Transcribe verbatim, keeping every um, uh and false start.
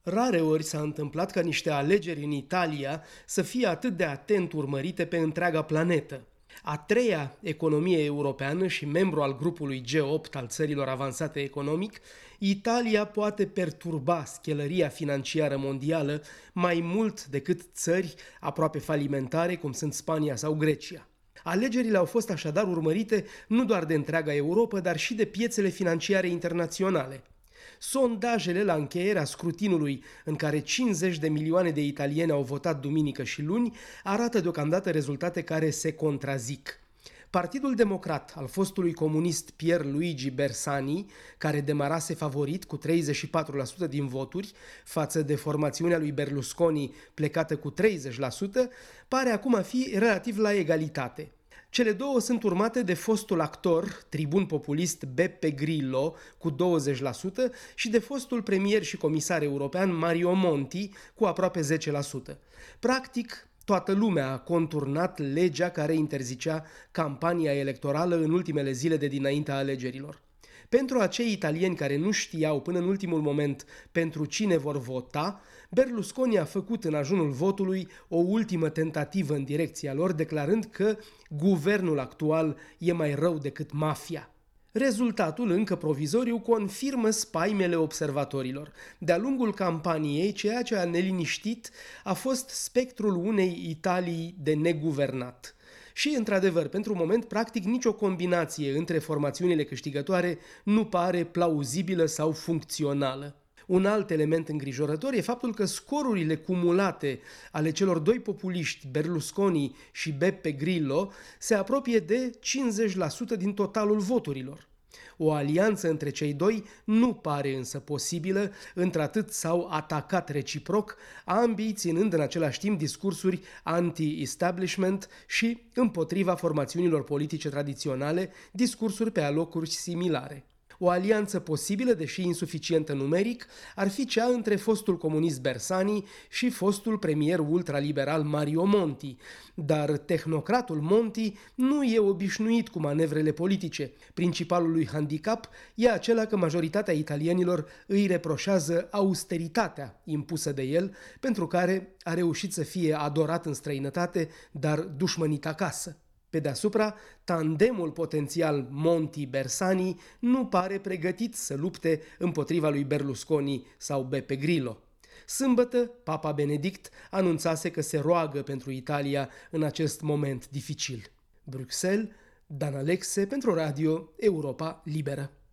Rare ori s-a întâmplat ca niște alegeri în Italia să fie atât de atent urmărite pe întreaga planetă. A treia economie europeană și membru al grupului G opt al țărilor avansate economic, Italia poate perturba schelăria financiară mondială mai mult decât țări aproape falimentare cum sunt Spania sau Grecia. Alegerile au fost așadar urmărite nu doar de întreaga Europa, dar și de piețele financiare internaționale. Sondajele la încheierea scrutinului, în care cincizeci de milioane de italieni au votat duminică și luni, arată deocamdată rezultate care se contrazic. Partidul Democrat al fostului comunist Pierluigi Bersani, care demarase favorit cu treizeci și patru la sută din voturi, față de formațiunea lui Berlusconi plecată cu treizeci la sută, pare acum a fi relativ la egalitate. Cele două sunt urmate de fostul actor, tribun populist Beppe Grillo, cu douăzeci la sută, și de fostul premier și comisar european Mario Monti, cu aproape zece la sută. Practic, toată lumea a conturnat legea care interzicea campania electorală în ultimele zile de dinaintea alegerilor. Pentru acei italieni care nu știau până în ultimul moment pentru cine vor vota, Berlusconi a făcut în ajunul votului o ultimă tentativă în direcția lor, declarând că guvernul actual e mai rău decât mafia. Rezultatul, încă provizoriu, confirmă spaimele observatorilor. De-a lungul campaniei, ceea ce a neliniștit a fost spectrul unei Italii de neguvernat. Și, într-adevăr, pentru moment, practic nicio combinație între formațiunile câștigătoare nu pare plauzibilă sau funcțională. Un alt element îngrijorător e faptul că scorurile cumulate ale celor doi populiști, Berlusconi și Beppe Grillo, se apropie de cincizeci la sută din totalul voturilor. O alianță între cei doi nu pare însă posibilă, într-atât s-au atacat reciproc, ambii ținând în același timp discursuri anti-establishment și împotriva formațiunilor politice tradiționale, discursuri pe alocuri similare. O alianță posibilă, deși insuficientă numeric, ar fi cea între fostul comunist Bersani și fostul premier ultraliberal Mario Monti. Dar tehnocratul Monti nu e obișnuit cu manevrele politice. Principalul lui handicap e acela că majoritatea italienilor îi reproșează austeritatea impusă de el, pentru care a reușit să fie adorat în străinătate, dar dușmănit acasă. Pe deasupra, tandemul potențial Monti-Bersani nu pare pregătit să lupte împotriva lui Berlusconi sau Beppe Grillo. Sâmbătă, Papa Benedict anunțase că se roagă pentru Italia în acest moment dificil. Bruxelles, Dan Alexe pentru Radio Europa Liberă.